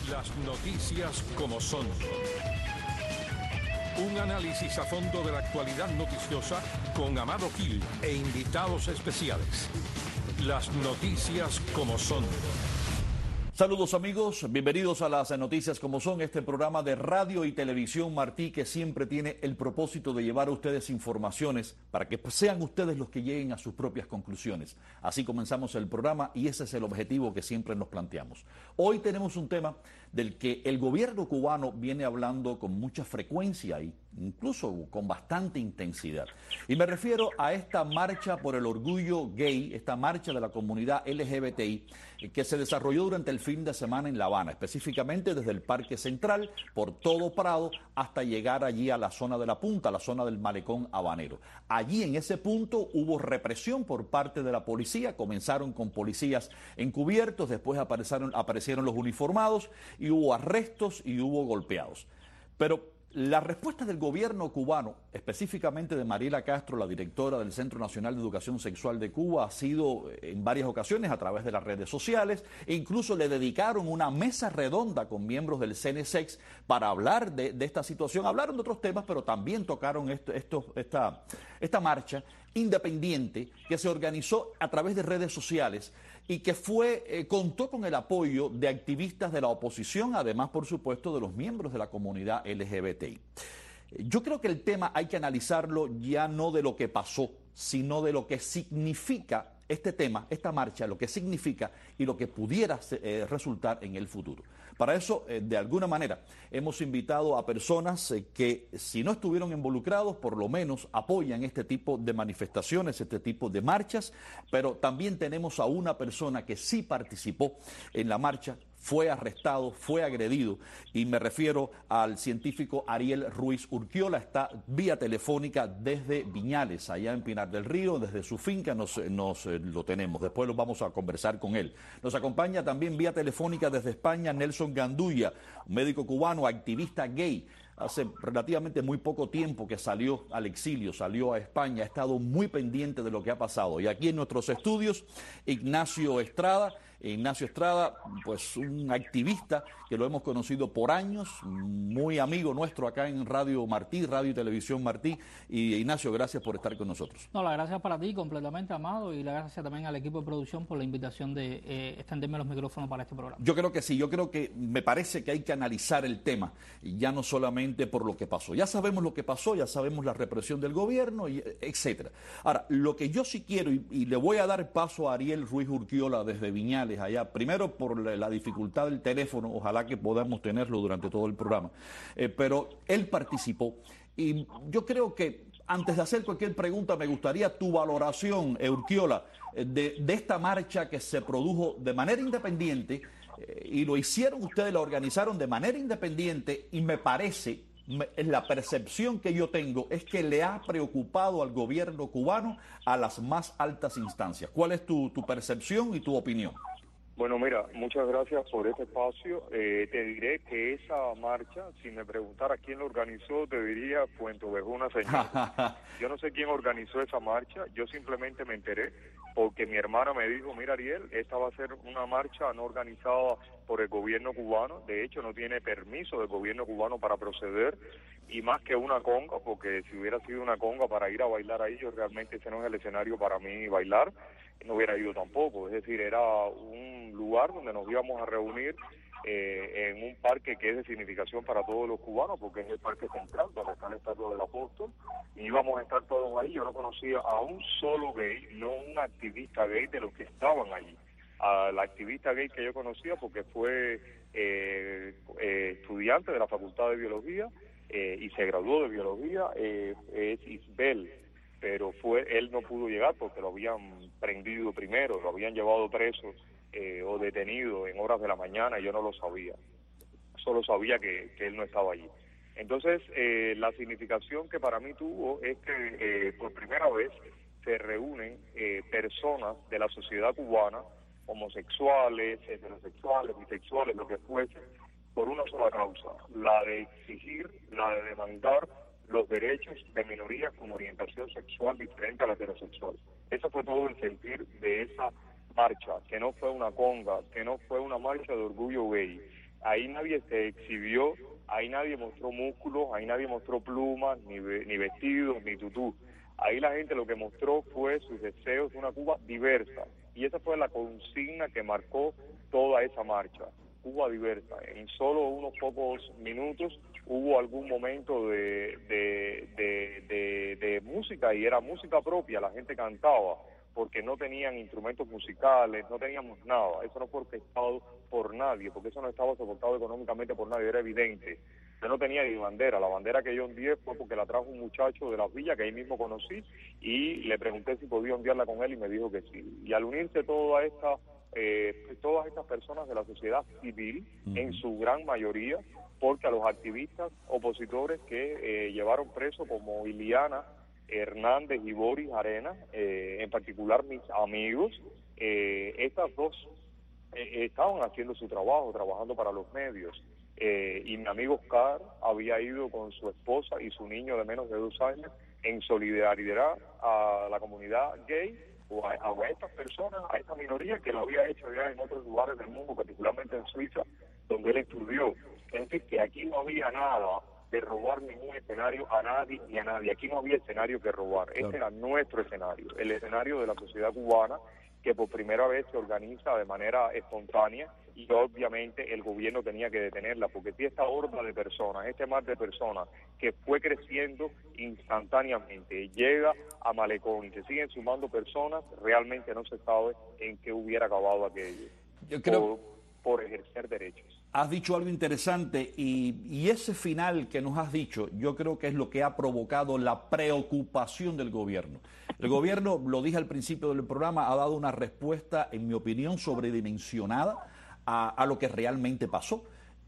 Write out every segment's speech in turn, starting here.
Las noticias como son. Un análisis a fondo de la actualidad noticiosa con Amado Gil e invitados especiales. Las noticias como son. Saludos amigos, bienvenidos a las noticias como son, este programa de radio y televisión Martí que siempre tiene el propósito de llevar a ustedes informaciones para que sean ustedes los que lleguen a sus propias conclusiones. Así comenzamos el programa y ese es el objetivo que siempre nos planteamos. Hoy tenemos un tema del que el gobierno cubano viene hablando con mucha frecuencia e incluso con bastante intensidad. Y me refiero a esta marcha por el orgullo gay, esta marcha de la comunidad LGBTI que se desarrolló durante el fin de semana en La Habana, específicamente desde el Parque Central, por todo Prado, hasta llegar allí a la zona de la Punta, la zona del Malecón Habanero. Allí en ese punto hubo represión por parte de la policía, comenzaron con policías encubiertos, después aparecieron los uniformados y hubo arrestos y hubo golpeados. Pero la respuesta del gobierno cubano, específicamente de Mariela Castro, la directora del Centro Nacional de Educación Sexual de Cuba, ha sido en varias ocasiones a través de las redes sociales e incluso le dedicaron una mesa redonda con miembros del CNSEX para hablar de esta situación. Hablaron de otros temas, pero también tocaron esta marcha independiente que se organizó a través de redes sociales y que contó con el apoyo de activistas de la oposición, además, por supuesto, de los miembros de la comunidad LGBTI. Yo creo que el tema hay que analizarlo ya no de lo que pasó, sino de lo que significa este tema, esta marcha, lo que significa y lo que pudiera resultar en el futuro. Para eso, de alguna manera, hemos invitado a personas que, si no estuvieron involucrados, por lo menos apoyan este tipo de manifestaciones, este tipo de marchas, pero también tenemos a una persona que sí participó en la marcha, fue arrestado, fue agredido, y me refiero al científico Ariel Ruiz Urquiola. Está vía telefónica desde Viñales, allá en Pinar del Río, desde su finca lo tenemos, después lo vamos a conversar con él. Nos acompaña también vía telefónica desde España Nelson Gandulla, un médico cubano, activista gay. Hace relativamente muy poco tiempo que salió al exilio, salió a España, ha estado muy pendiente de lo que ha pasado. Y aquí en nuestros estudios, Ignacio Estrada, pues un activista que lo hemos conocido por años, muy amigo nuestro acá en Radio Martí, Radio y Televisión Martí. Y Ignacio, gracias por estar con nosotros. No, la gracias para ti, completamente, Amado, y la gracias también al equipo de producción por la invitación de extenderme los micrófonos para este programa. Yo creo que sí, me parece que hay que analizar el tema, ya no solamente por lo que pasó. Ya sabemos lo que pasó, ya sabemos la represión del gobierno, etcétera. Ahora, lo que yo sí quiero, y le voy a dar paso a Ariel Ruiz Urquiola desde Viñales, allá, primero por la dificultad del teléfono, ojalá que podamos tenerlo durante todo el programa, pero él participó y yo creo que antes de hacer cualquier pregunta me gustaría tu valoración, Urquiola, de esta marcha que se produjo de manera independiente y lo hicieron ustedes, la organizaron de manera independiente y me parece, la percepción que yo tengo es que le ha preocupado al gobierno cubano a las más altas instancias. ¿Cuál es tu percepción y tu opinión? Bueno, mira, muchas gracias por este espacio. Te diré que esa marcha, si me preguntara quién la organizó, te diría Puente Ovejuna, señor. Yo no sé quién organizó esa marcha, yo simplemente me enteré porque mi hermana me dijo, mira Ariel, esta va a ser una marcha no organizada por el gobierno cubano, de hecho no tiene permiso del gobierno cubano para proceder, y más que una conga, porque si hubiera sido una conga para ir a bailar ahí, yo realmente ese no es el escenario para mí bailar, no hubiera ido tampoco, es decir, era un lugar donde nos íbamos a reunir en un parque que es de significación para todos los cubanos, porque es el Parque Central, donde está el Estatua del Apóstol, y íbamos a estar todos ahí. Yo no conocía a un solo gay, no un activista gay de los que estaban allí. A la activista gay que yo conocía, porque fue estudiante de la Facultad de Biología y se graduó de Biología, es Isbel, pero él no pudo llegar porque lo habían prendido primero, lo habían llevado preso o detenido en horas de la mañana y yo no lo sabía, solo sabía que él no estaba allí. Entonces, la significación que para mí tuvo es que por primera vez se reúnen personas de la sociedad cubana, homosexuales, heterosexuales, bisexuales, lo que fuese, por una sola causa, la de exigir, la de demandar los derechos de minorías con orientación sexual diferente a la heterosexual. Eso fue todo el sentir de esa marcha, que no fue una conga, que no fue una marcha de orgullo gay, Ahí nadie se exhibió, ahí nadie mostró músculos, ahí nadie mostró plumas, ni vestidos, ni tutú. Ahí la gente lo que mostró fue sus deseos de una Cuba diversa. Y esa fue la consigna que marcó toda esa marcha. Cuba diversa. En solo unos pocos minutos hubo algún momento de música, y era música propia, la gente cantaba, porque no tenían instrumentos musicales, no teníamos nada. Eso no fue orquestado por nadie, porque eso no estaba soportado económicamente por nadie, era evidente. Yo no tenía ni bandera, la bandera que yo envié fue porque la trajo un muchacho de las villas que ahí mismo conocí, y le pregunté si podía enviarla con él y me dijo que sí. Y al unirse todas estas personas de la sociedad civil, en su gran mayoría, porque a los activistas opositores que llevaron preso, como Iliana Hernández y Boris Arenas, en particular mis amigos, estas dos estaban haciendo su trabajo, trabajando para los medios. Y mi amigo Oscar había ido con su esposa y su niño de menos de 2 años en solidaridad a la comunidad gay, o a estas personas, a esta minoría que lo había hecho ya en otros lugares del mundo, particularmente en Suiza, donde él estudió. Es decir, que aquí no había nada de robar ningún escenario a nadie ni a nadie. Aquí no había escenario que robar. Este era nuestro escenario, el escenario de la sociedad cubana, que por primera vez se organiza de manera espontánea, y obviamente el gobierno tenía que detenerla, porque si esta horda de personas, este mar de personas que fue creciendo instantáneamente, llega a Malecón y se siguen sumando personas, realmente no se sabe en qué hubiera acabado aquello. Yo creo... por ejercer derechos. Has dicho algo interesante, y ese final que nos has dicho, yo creo que es lo que ha provocado la preocupación del gobierno. El gobierno, lo dije al principio del programa, ha dado una respuesta, en mi opinión, sobredimensionada a lo que realmente pasó.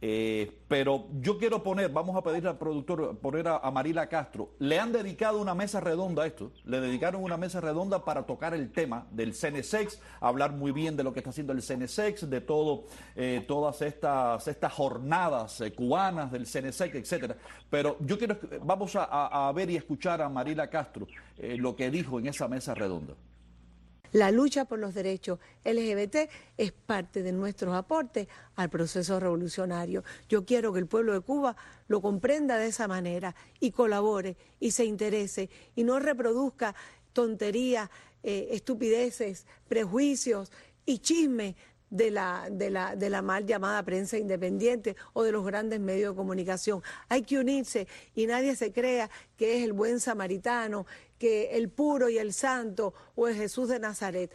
Pero yo quiero vamos a pedirle al productor poner a Mariela Castro. Le han dedicado una mesa redonda a esto, le dedicaron una mesa redonda para tocar el tema del CNSEX, hablar muy bien de lo que está haciendo el CNSEX, de todas estas jornadas cubanas del CNSEX, etcétera. Pero yo vamos a ver y escuchar a Mariela Castro lo que dijo en esa mesa redonda. La lucha por los derechos LGBT es parte de nuestros aportes al proceso revolucionario. Yo quiero que el pueblo de Cuba lo comprenda de esa manera y colabore y se interese y no reproduzca tonterías, estupideces, prejuicios y chismes de la mal llamada prensa independiente o de los grandes medios de comunicación. Hay que unirse y nadie se crea que es el buen samaritano, que el puro y el santo o el Jesús de Nazaret.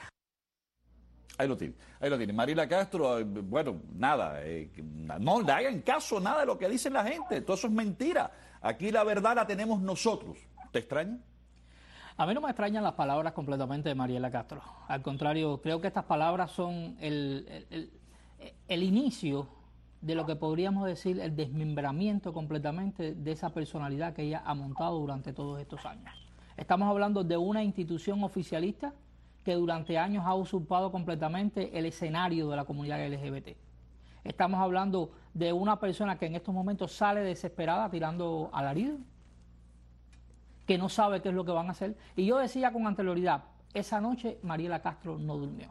Ahí lo tiene. Mariela Castro, bueno, nada, no le hagan caso nada de lo que dicen la gente, todo eso es mentira. Aquí la verdad la tenemos nosotros. ¿Te extraña? A mí no me extrañan las palabras completamente de Mariela Castro. Al contrario, creo que estas palabras son el inicio de lo que podríamos decir el desmembramiento completamente de esa personalidad que ella ha montado durante todos estos años. Estamos hablando de una institución oficialista que durante años ha usurpado completamente el escenario de la comunidad LGBT. Estamos hablando de una persona que en estos momentos sale desesperada tirando alaridos, que no sabe qué es lo que van a hacer. Y yo decía con anterioridad, esa noche Mariela Castro no durmió.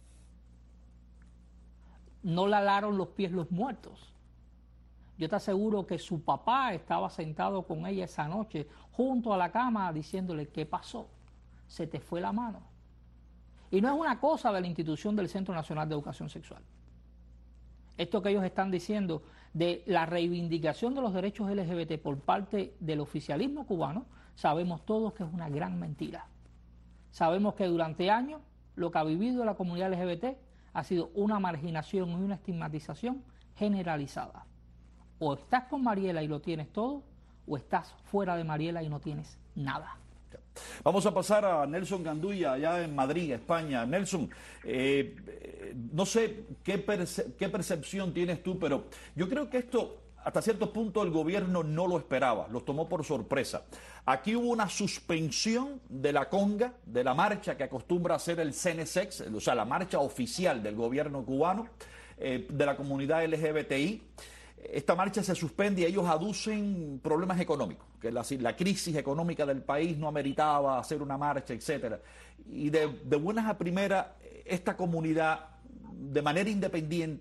No le alaron los pies los muertos. Yo te aseguro que su papá estaba sentado con ella esa noche, junto a la cama, diciéndole, ¿qué pasó? Se te fue la mano. Y no es una cosa de la institución del Centro Nacional de Educación Sexual. Esto que ellos están diciendo de la reivindicación de los derechos LGBT por parte del oficialismo cubano, sabemos todos que es una gran mentira. Sabemos que durante años lo que ha vivido la comunidad LGBT ha sido una marginación y una estigmatización generalizada. O estás con Mariela y lo tienes todo, o estás fuera de Mariela y no tienes nada. Vamos a pasar a Nelson Gandulla, allá en Madrid, España. Nelson, no sé qué percepción tienes tú, pero yo creo que esto, hasta cierto punto, el gobierno no lo esperaba, los tomó por sorpresa. Aquí hubo una suspensión de la conga, de la marcha que acostumbra a hacer el CNSEX, o sea, la marcha oficial del gobierno cubano, de la comunidad LGBTI. Esta marcha se suspende y ellos aducen problemas económicos, que la crisis económica del país no ameritaba hacer una marcha, etcétera. Y de buenas a primeras, esta comunidad, de manera independiente,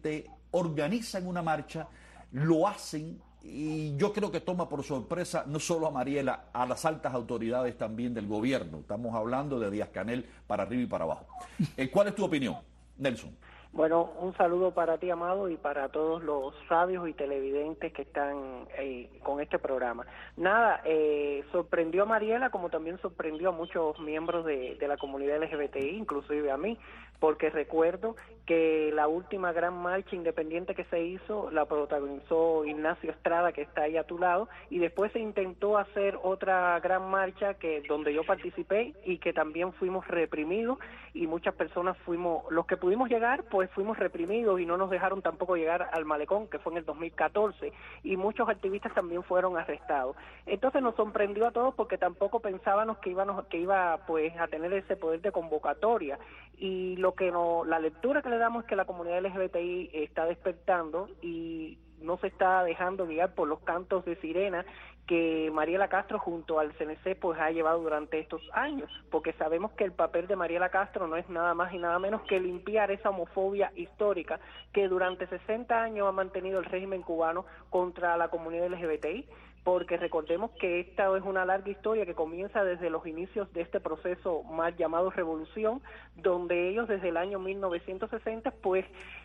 organizan una marcha, lo hacen, y yo creo que toma por sorpresa no solo a Mariela, a las altas autoridades también del gobierno. Estamos hablando de Díaz-Canel para arriba y para abajo. ¿Cuál es tu opinión, Nelson? Bueno, un saludo para ti, Amado, y para todos los radios y televidentes que están con este programa. Nada, sorprendió a Mariela como también sorprendió a muchos miembros de la comunidad LGBTI, inclusive a mí, porque recuerdo que la última gran marcha independiente que se hizo la protagonizó Ignacio Estrada, que está ahí a tu lado, y después se intentó hacer otra gran marcha donde yo participé y que también fuimos reprimidos, y muchas personas los que pudimos llegar, pues fuimos reprimidos y no nos dejaron tampoco llegar al malecón, que fue en el 2014, y muchos activistas también fueron arrestados. Entonces nos sorprendió a todos porque tampoco pensábamos que iba pues a tener ese poder de convocatoria, y la lectura que le damos es que la comunidad LGBTI está despertando y no se está dejando guiar por los cantos de sirena que Mariela Castro junto al CNC pues ha llevado durante estos años, porque sabemos que el papel de Mariela Castro no es nada más y nada menos que limpiar esa homofobia histórica que durante 60 años ha mantenido el régimen cubano contra la comunidad LGBTI, porque recordemos que esta es una larga historia que comienza desde los inicios de este proceso mal llamado revolución, donde ellos desde el año 1960 pues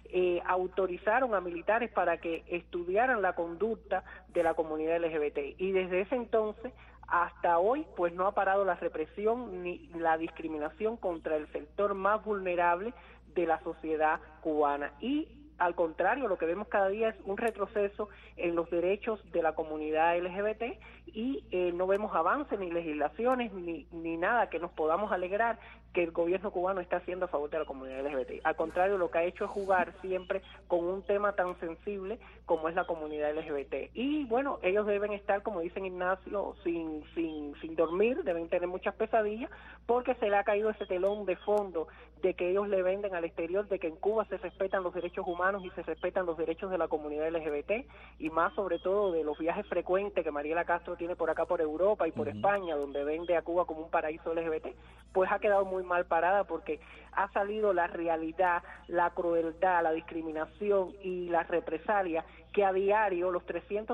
autorizaron a militares para que estudiaran la conducta de la comunidad LGBTI, y desde ese entonces hasta hoy pues no ha parado la represión ni la discriminación contra el sector más vulnerable de la sociedad cubana, y al contrario, lo que vemos cada día es un retroceso en los derechos de la comunidad LGBT, y no vemos avances ni legislaciones ni nada que nos podamos alegrar que el gobierno cubano está haciendo a favor de la comunidad LGBT. Al contrario, lo que ha hecho es jugar siempre con un tema tan sensible como es la comunidad LGBT. Y bueno, ellos deben estar, como dicen Ignacio, sin dormir, deben tener muchas pesadillas, porque se le ha caído ese telón de fondo de que ellos le venden al exterior de que en Cuba se respetan los derechos humanos y se respetan los derechos de la comunidad LGBT, y más sobre todo de los viajes frecuentes que Mariela Castro tiene por acá por Europa y por España, donde vende a Cuba como un paraíso LGBT, pues ha quedado muy mal parada, porque ha salido la realidad, la crueldad, la discriminación y la represalia que a diario, los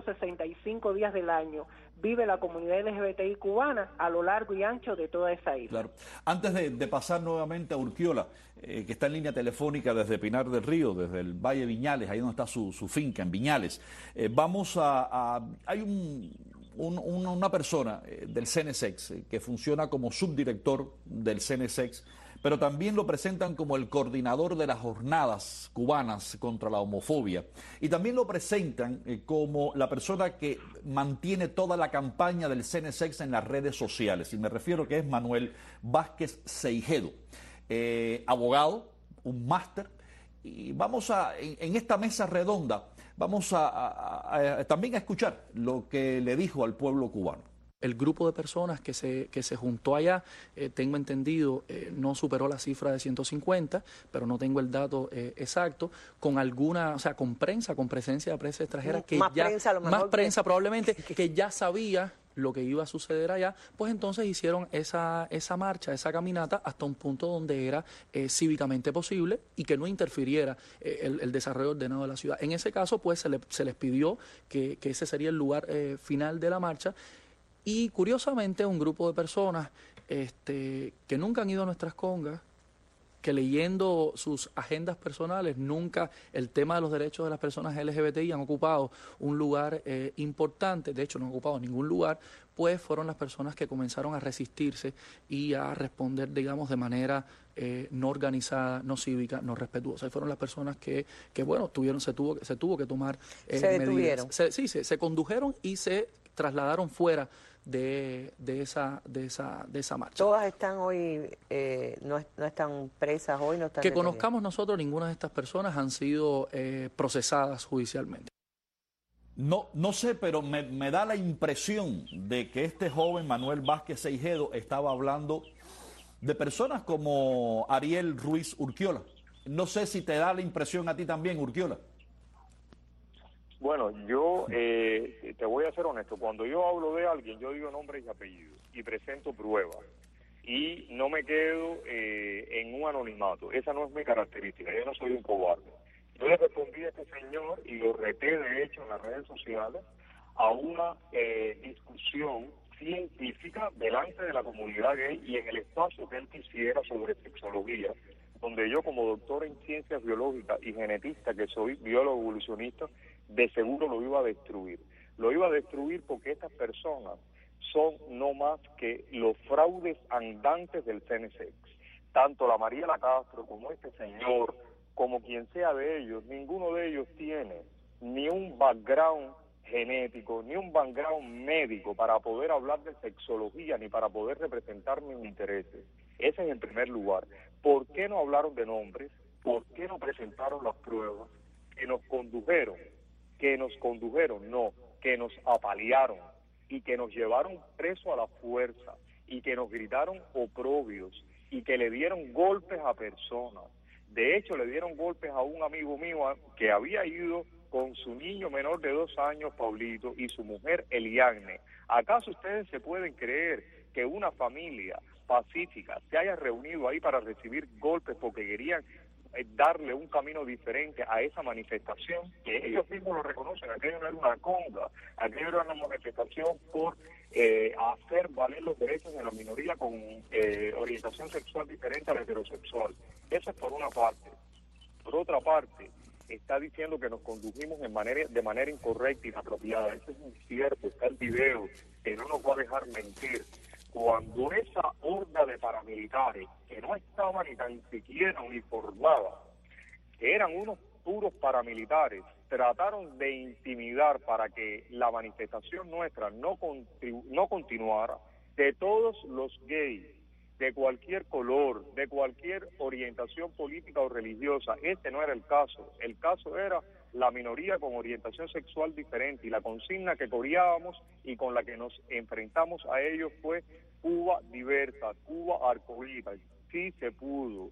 365 días del año, vive la comunidad LGBTI cubana a lo largo y ancho de toda esa isla. Claro. Antes de pasar nuevamente a Urquiola, que está en línea telefónica desde Pinar del Río, desde el Valle Viñales, ahí donde está su finca, en Viñales, hay una persona del CNSEX que funciona como subdirector del CNSEX, pero también lo presentan como el coordinador de las jornadas cubanas contra la homofobia, y también lo presentan como la persona que mantiene toda la campaña del CNSEX en las redes sociales, y me refiero que es Manuel Vázquez Seijedo, abogado, un máster, y vamos en esta mesa redonda, vamos también a escuchar lo que le dijo al pueblo cubano. El grupo de personas que se juntó allá, tengo entendido, no superó la cifra de 150, pero no tengo el dato exacto, con alguna, o sea, con presencia de prensa extranjera, que más ya, prensa, a lo mejor, más prensa probablemente, que ya sabía lo que iba a suceder allá, pues entonces hicieron esa marcha, esa caminata, hasta un punto donde era cívicamente posible y que no interfiriera el desarrollo ordenado de la ciudad. En ese caso, pues se les pidió que ese sería el lugar final de la marcha. Y curiosamente un grupo de personas que nunca han ido a nuestras congas, que leyendo sus agendas personales, nunca el tema de los derechos de las personas LGBTI han ocupado un lugar importante, de hecho no han ocupado ningún lugar, pues fueron las personas que comenzaron a resistirse y a responder, digamos, de manera no organizada, no cívica, no respetuosa. Y fueron las personas que bueno, se tuvo que tomar detuvieron. medidas. Se condujeron y se trasladaron fuera de esa marcha. Todas están hoy, no están presas hoy, no están que detenidas. conozcamos nosotros, ninguna de estas personas han sido procesadas judicialmente. No sé, pero me da la impresión de que este joven Manuel Vázquez Seijedo estaba hablando de personas como Ariel Ruiz Urquiola. No sé si te da la impresión a ti también, Urquiola. Bueno, yo te voy a ser honesto. Cuando yo hablo de alguien, yo digo nombre y apellido y presento pruebas. Y no me quedo en un anonimato. Esa no es mi característica. Yo no soy un cobarde. Yo le respondí a este señor y lo reté, de hecho, en las redes sociales a una discusión científica delante de la comunidad gay y en el espacio que él quisiera sobre sexología, donde yo, como doctor en ciencias biológicas y genetista que soy, biólogo evolucionista, de seguro lo iba a destruir. Lo iba a destruir porque estas personas son no más que los fraudes andantes del CNSX. Tanto la Mariela Castro como este señor, como quien sea de ellos, ninguno de ellos tiene ni un background genético, ni un background médico para poder hablar de sexología, ni para poder representar mis intereses. Ese es en primer lugar. ¿Por qué no hablaron de nombres? ¿Por qué no presentaron las pruebas que nos condujeron? No, que nos apalearon y que nos llevaron preso a la fuerza y que nos gritaron oprobios y que le dieron golpes a personas. De hecho, le dieron golpes a un amigo mío que había ido con su niño menor de 2 años, Paulito, y su mujer, Eliane. ¿Acaso ustedes se pueden creer que una familia pacífica se haya reunido ahí para recibir golpes porque querían darle un camino diferente a esa manifestación? Que ellos mismos lo reconocen, aquello no era una conga, aquello era una manifestación por hacer valer los derechos de la minoría con orientación sexual diferente a la heterosexual. Eso es por una parte. Por otra parte, está diciendo que nos condujimos de manera incorrecta y inapropiada. Eso es incierto, está el video, que no nos va a dejar mentir. Cuando esa horda de paramilitares, que no estaba ni tan siquiera uniformada, que eran unos puros paramilitares, trataron de intimidar para que la manifestación nuestra no continuara, de todos los gays, de cualquier color, de cualquier orientación política o religiosa, este no era el caso. El caso era la minoría con orientación sexual diferente, y la consigna que coreábamos y con la que nos enfrentamos a ellos fue Cuba diversa, Cuba arcoíris, sí se pudo.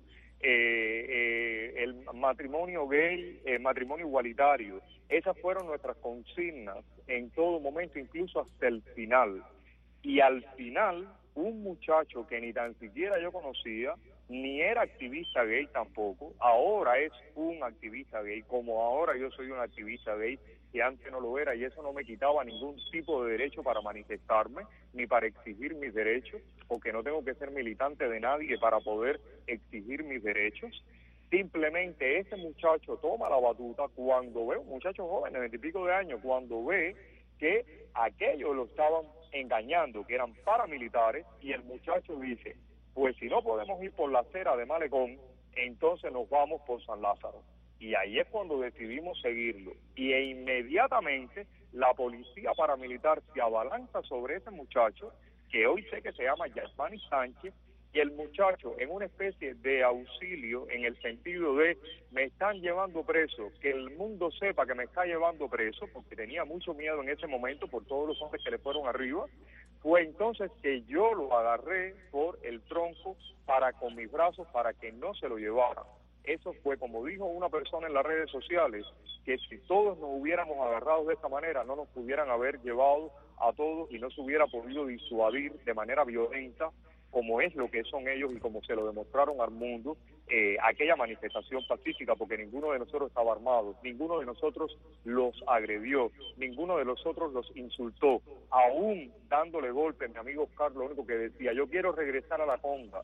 El matrimonio gay, matrimonio igualitario, esas fueron nuestras consignas en todo momento, incluso hasta el final. Y al final, un muchacho que ni tan siquiera yo conocía, ni era activista gay tampoco, ahora es un activista gay, como ahora yo soy un activista gay, que antes no lo era, y eso no me quitaba ningún tipo de derecho para manifestarme, ni para exigir mis derechos, porque no tengo que ser militante de nadie para poder exigir mis derechos. Simplemente ese muchacho toma la batuta cuando ve, un muchacho joven de 20 y pico de años, cuando ve que aquellos lo estaban engañando, que eran paramilitares, y el muchacho dice, pues si no podemos ir por la acera de Malecón, entonces nos vamos por San Lázaro. Y ahí es cuando decidimos seguirlo. Y inmediatamente la policía paramilitar se abalanza sobre ese muchacho, que hoy sé que se llama Yasmani Sánchez, y el muchacho, en una especie de auxilio, en el sentido de me están llevando preso, que el mundo sepa que me está llevando preso, porque tenía mucho miedo en ese momento por todos los hombres que le fueron arriba, fue entonces que yo lo agarré por el tronco con mis brazos para que no se lo llevara. Eso fue, como dijo una persona en las redes sociales, que si todos nos hubiéramos agarrado de esta manera, no nos pudieran haber llevado a todos y no se hubiera podido disuadir de manera violenta, como es lo que son ellos y como se lo demostraron al mundo, aquella manifestación pacífica, porque ninguno de nosotros estaba armado, ninguno de nosotros los agredió, ninguno de nosotros los insultó, aún dándole golpe. Mi amigo Oscar lo único que decía, yo quiero regresar a la conga,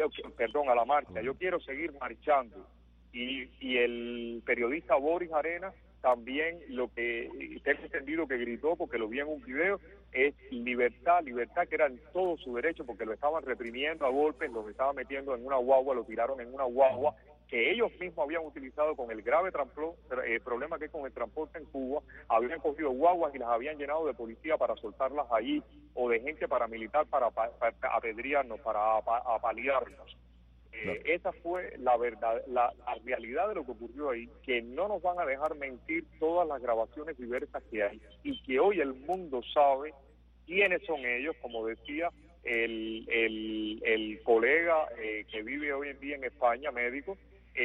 a la marcha, yo quiero seguir marchando. Y el periodista Boris Arenas también, lo que tengo entendido que gritó, porque lo vi en un video, es libertad, libertad, que era en todo su derecho, porque lo estaban reprimiendo a golpes, lo estaban metiendo en una guagua, lo tiraron en una guagua que ellos mismos habían utilizado con el grave problema que es con el transporte en Cuba. Habían cogido guaguas y las habían llenado de policía para soltarlas allí, o de gente paramilitar para apedrearnos, para apalearnos. Esa fue la verdad, la realidad de lo que ocurrió ahí, que no nos van a dejar mentir todas las grabaciones diversas que hay, y que hoy el mundo sabe quiénes son ellos, como decía el colega que vive hoy en día en España, médico,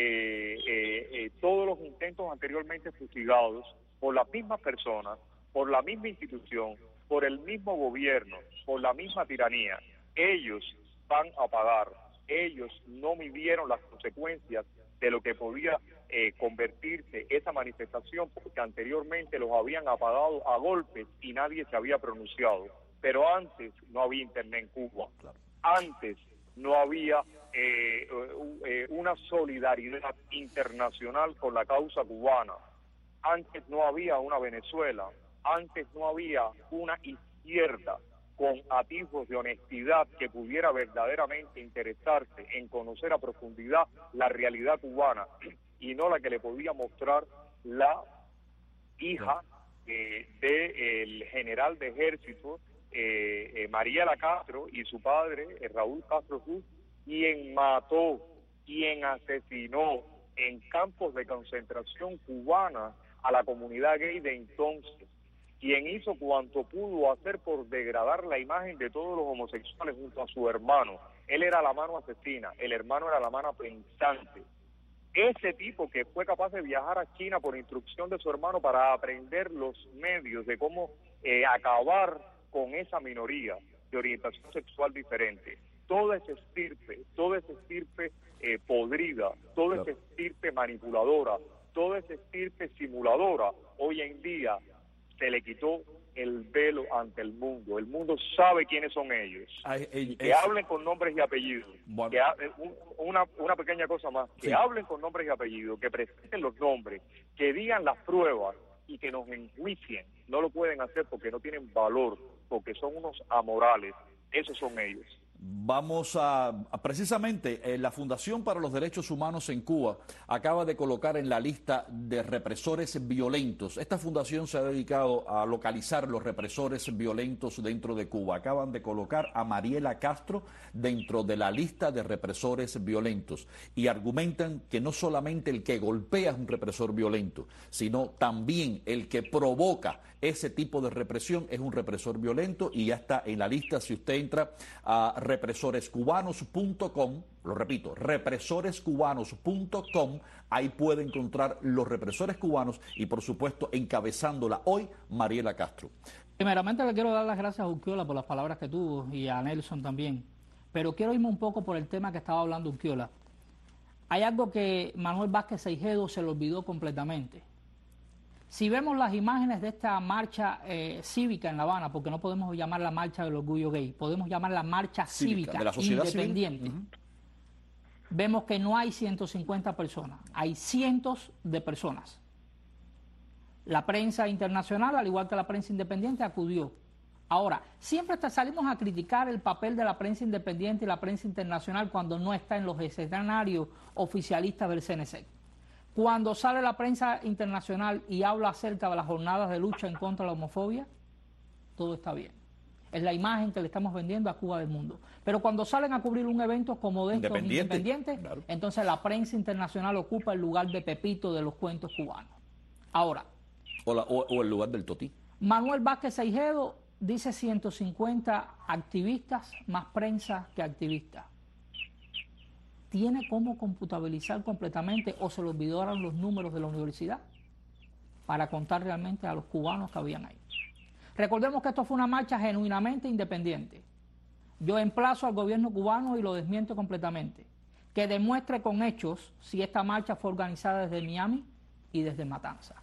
todos los intentos anteriormente fustigados por las mismas personas, por la misma institución, por el mismo gobierno, por la misma tiranía, ellos van a pagar. Ellos no midieron las consecuencias de lo que podía convertirse esa manifestación, porque anteriormente los habían apagado a golpes y nadie se había pronunciado. Pero antes no había internet en Cuba, antes no había una solidaridad internacional con la causa cubana, antes no había una Venezuela, antes no había una izquierda con atisbos de honestidad que pudiera verdaderamente interesarse en conocer a profundidad la realidad cubana y no la que le podía mostrar la hija del general de ejército Mariela Castro y su padre Raúl Castro Cruz, quien mató, quien asesinó en campos de concentración cubana a la comunidad gay de entonces, quien hizo cuanto pudo hacer por degradar la imagen de todos los homosexuales junto a su hermano. Él era la mano asesina, el hermano era la mano pensante. Ese tipo que fue capaz de viajar a China por instrucción de su hermano para aprender los medios de cómo acabar con esa minoría de orientación sexual diferente. Toda esa estirpe podrida, toda esa estirpe manipuladora, toda esa estirpe simuladora, hoy en día se le quitó el velo ante el mundo. El mundo sabe quiénes son ellos. Que hablen con nombres y apellidos. Bueno. Una pequeña cosa más. Que hablen con nombres y apellidos, que presenten los nombres, que digan las pruebas y que nos enjuicien. No lo pueden hacer porque no tienen valor, porque son unos amorales. Esos son ellos. Vamos precisamente, la Fundación para los Derechos Humanos en Cuba acaba de colocar en la lista de represores violentos. Esta fundación se ha dedicado a localizar los represores violentos dentro de Cuba. Acaban de colocar a Mariela Castro dentro de la lista de represores violentos y argumentan que no solamente el que golpea es un represor violento, sino también el que provoca ese tipo de represión es un represor violento y ya está en la lista. Si usted entra a represorescubanos.com, lo repito, represorescubanos.com, ahí puede encontrar los represores cubanos y por supuesto encabezándola hoy Mariela Castro. Primeramente le quiero dar las gracias a Urquiola por las palabras que tuvo y a Nelson también, pero quiero irme un poco por el tema que estaba hablando Urquiola. Hay algo que Manuel Vázquez Seijedo se le olvidó completamente. Si vemos las imágenes de esta marcha cívica en La Habana, porque no podemos llamarla marcha del orgullo gay, podemos llamarla marcha cívica de la sociedad independiente, vemos que no hay 150 personas, hay cientos de personas. La prensa internacional, al igual que la prensa independiente, acudió. Ahora, siempre salimos a criticar el papel de la prensa independiente y la prensa internacional cuando no está en los escenarios oficialistas del CNC. Cuando sale la prensa internacional y habla acerca de las jornadas de lucha en contra de la homofobia, todo está bien. Es la imagen que le estamos vendiendo a Cuba del mundo. Pero cuando salen a cubrir un evento como de estos independientes, claro, entonces la prensa internacional ocupa el lugar de Pepito de los cuentos cubanos. Ahora. O el lugar del Totí. Manuel Vázquez Seijedo dice 150 activistas, más prensa que activistas. ¿Tiene cómo computabilizar completamente o se le olvidaron los números de la universidad para contar realmente a los cubanos que habían ahí? Recordemos que esto fue una marcha genuinamente independiente. Yo emplazo al gobierno cubano y lo desmiento completamente, que demuestre con hechos si esta marcha fue organizada desde Miami y desde Matanzas.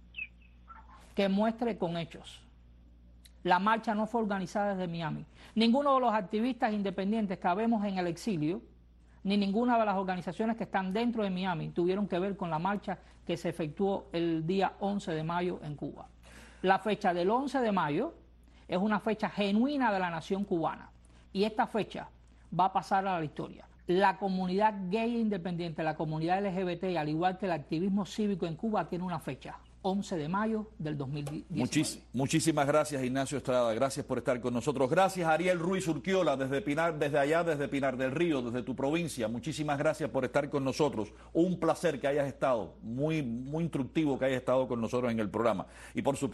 Que muestre con hechos. La marcha no fue organizada desde Miami. Ninguno de los activistas independientes que vemos en el exilio, ni ninguna de las organizaciones que están dentro de Miami tuvieron que ver con la marcha que se efectuó el día 11 de mayo en Cuba. La fecha del 11 de mayo es una fecha genuina de la nación cubana y esta fecha va a pasar a la historia. La comunidad gay independiente, la comunidad LGBT, al igual que el activismo cívico en Cuba, tiene una fecha. 11 de mayo del 2019. Muchísimas gracias, Ignacio Estrada. Gracias por estar con nosotros. Gracias, Ariel Ruiz Urquiola, desde Pinar del Río, desde tu provincia. Muchísimas gracias por estar con nosotros. Un placer que hayas estado, muy instructivo que hayas estado con nosotros en el programa. Y por supuesto,